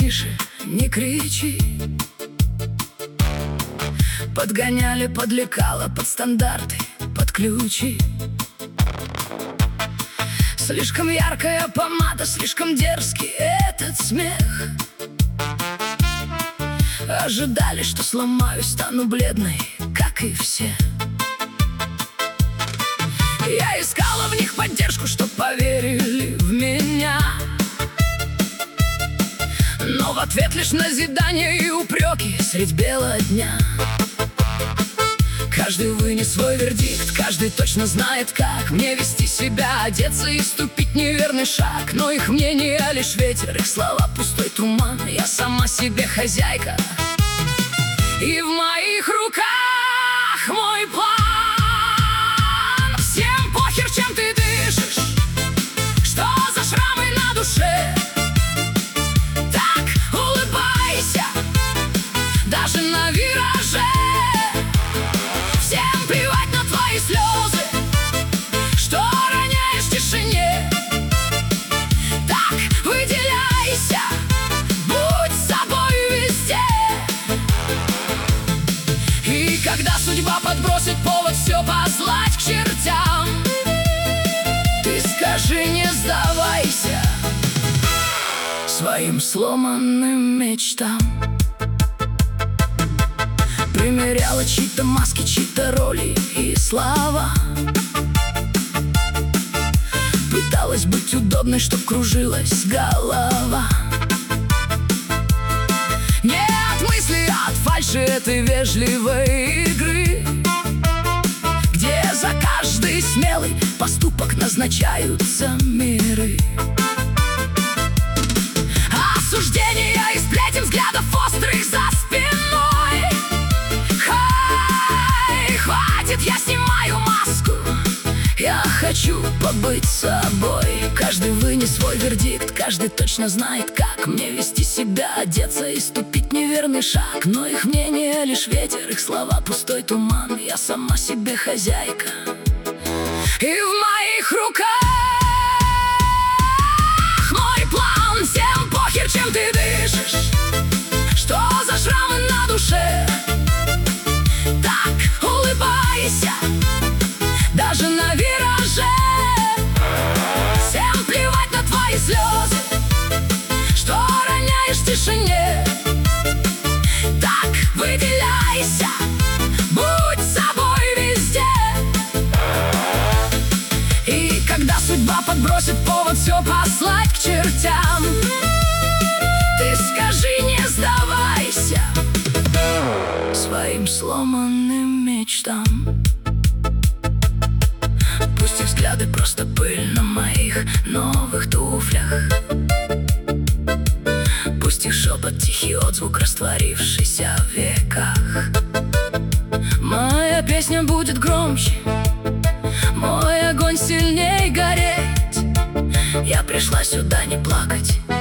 тише, не кричи. Подгоняли под лекала, под стандарты, под ключи. Слишком яркая помада, слишком дерзкий этот смех. Ожидали, что сломаюсь, стану бледной, как и все. Я искала в них поддержку, чтоб поверили в меня, но в ответ лишь назидание и упреки средь бела дня. Каждый вынес свой вердикт, каждый точно знает, как мне вести себя, одеться и ступить неверный шаг. Но их мнение лишь ветер, их слова пустой туман. Я сама себе хозяйка, и в моих руках мой план. Всем похер, чем ты дышишь, что за шрамы на душе. Так улыбайся, даже на вираже. Всем плевать на твои слезы, что роняешь в тишине. Так выделяйся, будь собой везде. И когда судьба подбросит повод все послать к чертям, ты скажи, не сдавайся своим сломанным мечтам. Примеряла чьи-то маски, чьи-то роли и слова. Пыталась быть удобной, чтоб кружилась голова. Нет мысли от фальши этой вежливой игры, где за каждый смелый поступок назначаются миры. Осуждения и сплетен, взглядов острых за спиной. Хватит, я снимаю маску, я хочу побыть собой. Каждый вынес свой вердикт, каждый точно знает, как мне вести себя, одеться и ступить неверный шаг. Но их мнение лишь ветер, их слова пустой туман. Я сама себе хозяйка, и в моих руках мой план. Всем похер, чем ты дышишь, что за шрамы на душе. Так улыбайся, даже на вираже. Всем плевать на твои слезы, что роняешь в тишине. Так выделяйся, будь собой везде. И когда судьба подбросит повод все послать к чертям, ты скажи, не сдавайся своим сломанным мечтам. Пусть их взгляды просто пыль на моих новых туфлях. Пусть их шепот тихий отзвук, растворившийся в веках. Моя песня будет громче, мой огонь сильней гореть. Я пришла сюда не плакать,